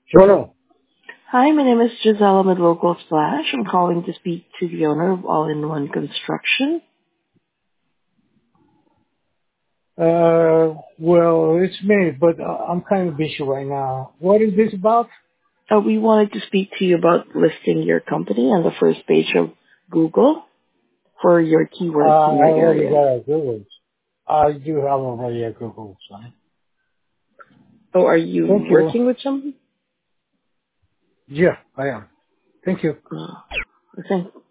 Sure. Hi, my name is Gisela with Local Splash. I'm calling to speak to the owner of All-in-One Construction. Well, it's me, but I'm kind of busy right now. What is this about? We wanted to speak to you about listing your company on the first page of Google for your keywords I in your already area. got a Google. I do have already a Google sign. Oh, are you Thank you. working with someone? Yeah, I am. Thank you. Uh, I think